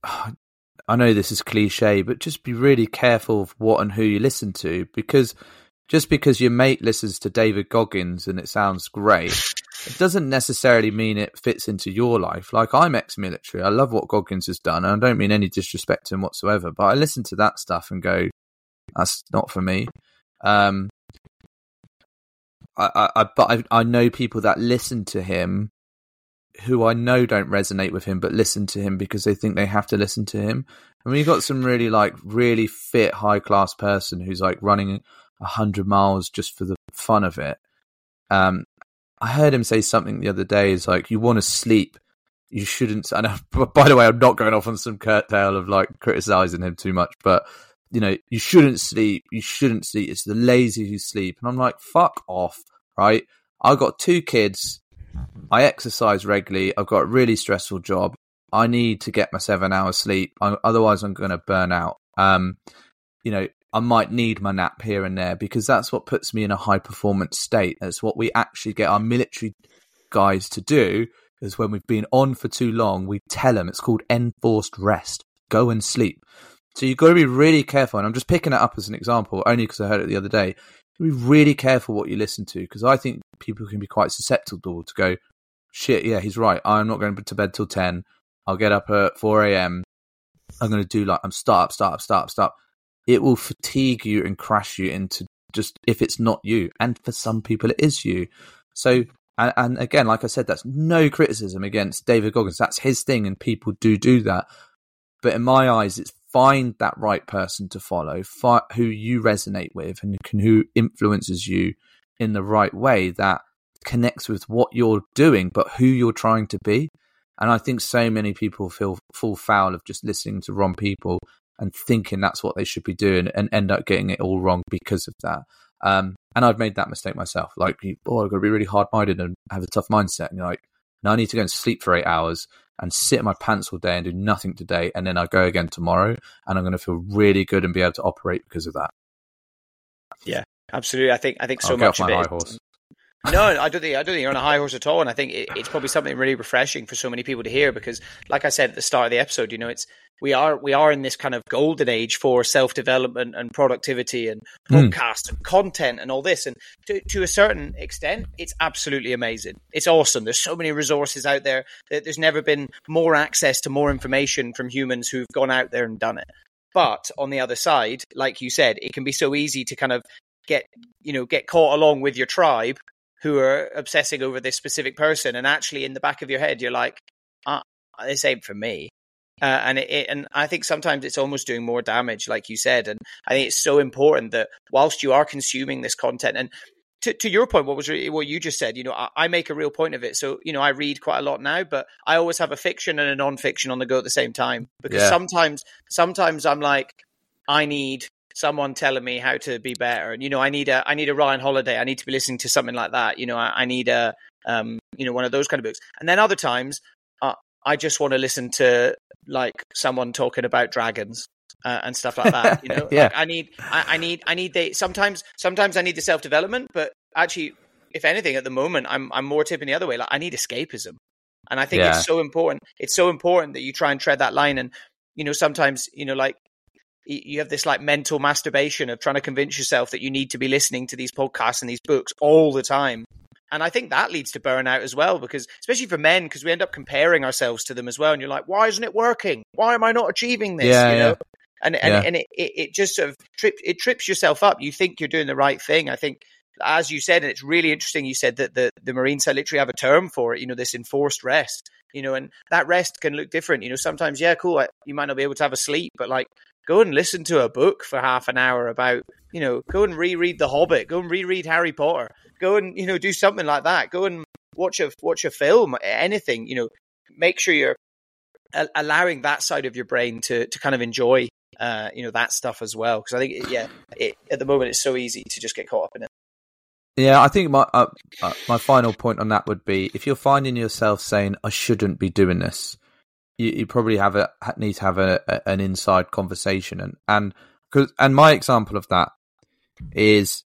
I know this is cliche, but just be really careful of what and who you listen to, because just because your mate listens to David Goggins and it sounds great, it doesn't necessarily mean it fits into your life. Like, I'm ex-military. I love what Goggins has done. And I don't mean any disrespect to him whatsoever, but I listen to that stuff and go, that's not for me. Um, I, I, but I, I know people that listen to him who I know don't resonate with him, but listen to him because they think they have to listen to him. And when you've got some really like really fit, high class person who's like running a hundred miles just for the fun of it. Um, I heard him say something the other day. Is like, you want to sleep, you shouldn't. And I, by the way, I'm not going off on some curtail of like criticizing him too much, but you know, you shouldn't sleep. You shouldn't sleep. It's the lazy who sleep. And I'm like, fuck off, right? I've got two kids. I exercise regularly. I've got a really stressful job. I need to get my seven hours sleep. I, otherwise, I'm going to burn out. Um, you know, I might need my nap here and there because that's what puts me in a high performance state. That's what we actually get our military guys to do, is when we've been on for too long, we tell them it's called enforced rest. Go and sleep. So you've got to be really careful. And I'm just picking it up as an example, only because I heard it the other day. Be really careful what you listen to, because I think people can be quite susceptible to go, shit, yeah, he's right. I'm not going to bed till ten. I'll get up at four a.m. I'm going to do like, I'm start up, start up, start up, start up. It will fatigue you and crash you into just, if it's not you. And for some people, it is you. So, and, and again, like I said, that's no criticism against David Goggins. That's his thing, and people do do that. But in my eyes, it's find that right person to follow, fi- who you resonate with, and can, who influences you in the right way that connects with what you're doing, but who you're trying to be. And I think so many people feel fall foul of just listening to wrong people and thinking that's what they should be doing, and end up getting it all wrong because of that. Um, and I've made that mistake myself. Like, oh, I've got to be really hard-minded and have a tough mindset. And you're like, no, I need to go and sleep for eight hours and sit in my pants all day and do nothing today. And then I go again tomorrow, and I'm going to feel really good and be able to operate because of that. Yeah, absolutely. I think I think so I'll get much off my of high it. horse. No, I don't think I don't think you're on a high horse at all, and I think it, it's probably something really refreshing for so many people to hear, because, like I said at the start of the episode, you know, it's we are we are in this kind of golden age for self development and productivity and Mm. podcast and content and all this, and to to a certain extent, it's absolutely amazing. It's awesome. There's so many resources out there. There's never been more access to more information from humans who've gone out there and done it. But on the other side, like you said, it can be so easy to kind of get you know get caught along with your tribe, who are obsessing over this specific person, and actually in the back of your head, you're like, ah, this ain't for me. Uh, and it, it, and I think sometimes it's almost doing more damage, like you said. And I think it's so important that whilst you are consuming this content, and to, to your point, what was re- what you just said, you know, I, I make a real point of it. So, you know, I read quite a lot now, but I always have a fiction and a non-fiction on the go at the same time, because Yeah. sometimes, sometimes I'm like, I need someone telling me how to be better. And, you know, I need a, I need a Ryan Holiday. I need to be listening to something like that. You know, I, I need a, um, you know, one of those kind of books. And then other times, uh, I just want to listen to like someone talking about dragons uh, and stuff like that. You know, Yeah. like I need, I, I need, I need the, sometimes, sometimes I need the self-development, but actually, if anything, at the moment, I'm, I'm more tipping the other way. Like, I need escapism. And I think Yeah. it's so important. It's so important that you try and tread that line. And, you know, sometimes, you know, like, you have this like mental masturbation of trying to convince yourself that you need to be listening to these podcasts and these books all the time. And I think that leads to burnout as well, because especially for men, because we end up comparing ourselves to them as well. And you're like, why isn't it working? Why am I not achieving this? Yeah, you know? yeah. And and, Yeah. and it, it, it just sort of trip, it trips yourself up. You think you're doing the right thing. I think, as you said, and it's really interesting, you said that the, the Marines literally have a term for it, you know, this enforced rest, you know, and that rest can look different. You know, sometimes, yeah, cool, I, you might not be able to have a sleep, but like, go and listen to a book for half an hour about, you know, go and reread The Hobbit, go and reread Harry Potter, go and, you know, do something like that. Go and watch a watch a film, anything, you know, make sure you're a- allowing that side of your brain to to kind of enjoy, uh, you know, that stuff as well. Because I think, yeah, it, at the moment it's so easy to just get caught up in it. Yeah, I think my uh, uh, my final point on that would be, if you're finding yourself saying, I shouldn't be doing this, you, you probably have a need to have a, a, an inside conversation. And and cause, and my example of that is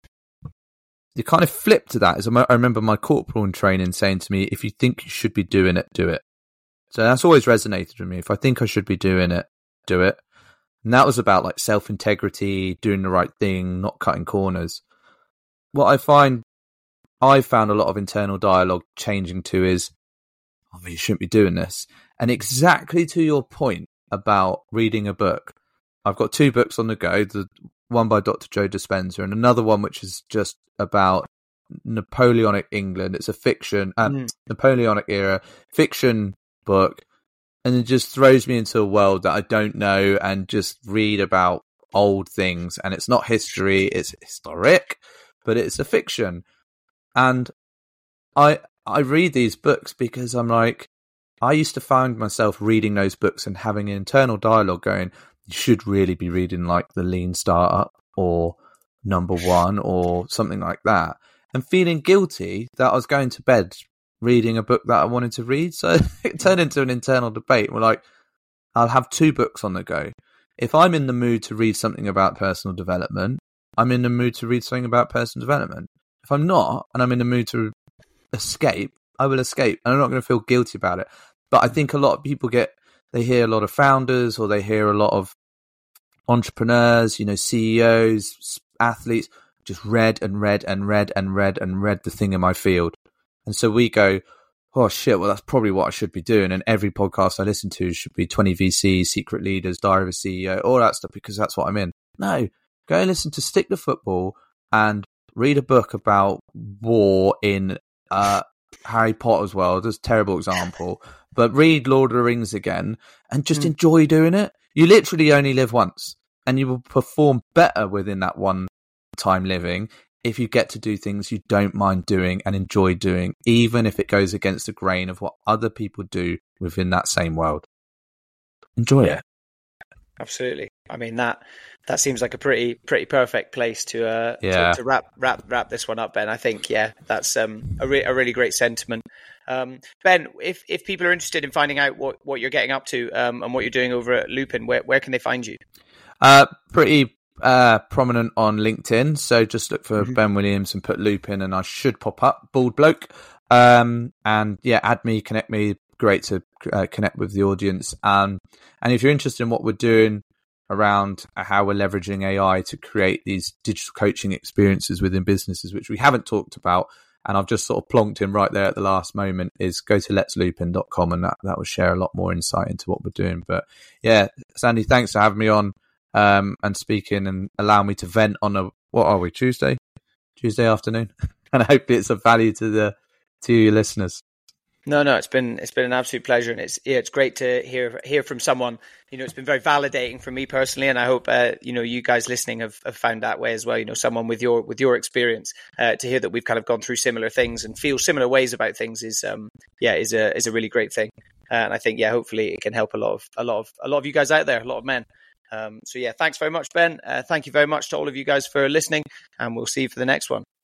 the kind of flip to that is, I remember my corporal in training saying to me, if you think you should be doing it, do it. So that's always resonated with me. If I think I should be doing it, do it. And that was about like self-integrity, doing the right thing, not cutting corners. What I find, I found a lot of internal dialogue changing to is, oh, you shouldn't be doing this. And exactly to your point about reading a book, I've got two books on the go, the one by Doctor Joe Dispenza and another one which is just about Napoleonic England. It's a fiction, uh, mm. Napoleonic era fiction book. And it just throws me into a world that I don't know and just read about old things. And it's not history, it's historic, but it's a fiction. And I I read these books because I'm like, I used to find myself reading those books and having an internal dialogue going, you should really be reading like The Lean Startup or Number One or something like that. And feeling guilty that I was going to bed reading a book that I wanted to read. So it turned into an internal debate. We're like, I'll have two books on the go. If I'm in the mood to read something about personal development, I'm in the mood to read something about personal development. If I'm not, and I'm in the mood to escape, I will escape, and I'm not going to feel guilty about it. But I think a lot of people get, they hear a lot of founders, or they hear a lot of entrepreneurs, you know, C E Os, athletes, just read and read and read and read and read the thing in my field. And so we go, oh shit, well, that's probably what I should be doing. And every podcast I listen to should be twenty V Cs, Secret Leaders, Diary of a C E O, all that stuff, because that's what I'm in. No, go and listen to Stick to Football and read a book about war in uh, Harry Potter's world. That's a terrible example. But read Lord of the Rings again and just mm. enjoy doing it. You literally only live once, and you will perform better within that one time living if you get to do things you don't mind doing and enjoy doing, even if it goes against the grain of what other people do within that same world. Enjoy yeah. it. Absolutely. I mean, that that seems like a pretty pretty perfect place to uh yeah. to, to wrap wrap wrap this one up, Ben. I think yeah, that's um a, re- a really great sentiment. Um, Ben, if if people are interested in finding out what, what you're getting up to um and what you're doing over at Lupin, where where can they find you? Uh, pretty uh prominent on LinkedIn. So just look for mm-hmm. Ben Williams and put Lupin, and I should pop up. Bald bloke. Um, and yeah, add me, connect me. Great to uh, connect with the audience. Um, and if you're interested in what we're doing around how we're leveraging A I to create these digital coaching experiences within businesses, which we haven't talked about, and I've just sort of plonked in right there at the last moment, is go to lets lupin dot com, and that, that will share a lot more insight into what we're doing. But yeah, Sandy, thanks for having me on um, and speaking and allow me to vent on a, what are we, Tuesday? Tuesday afternoon? And hopefully it's of value to the to your listeners. No, no, it's been it's been an absolute pleasure, and it's yeah, it's great to hear hear from someone. You know, it's been very validating for me personally, and I hope uh, you know you guys listening have, have found that way as well. You know, someone with your with your experience uh, to hear that we've kind of gone through similar things and feel similar ways about things is um yeah is a is a really great thing, uh, and I think yeah hopefully it can help a lot of a lot of a lot of you guys out there, a lot of men. Um, so yeah, thanks very much, Ben. Uh, thank you very much to all of you guys for listening, and we'll see you for the next one.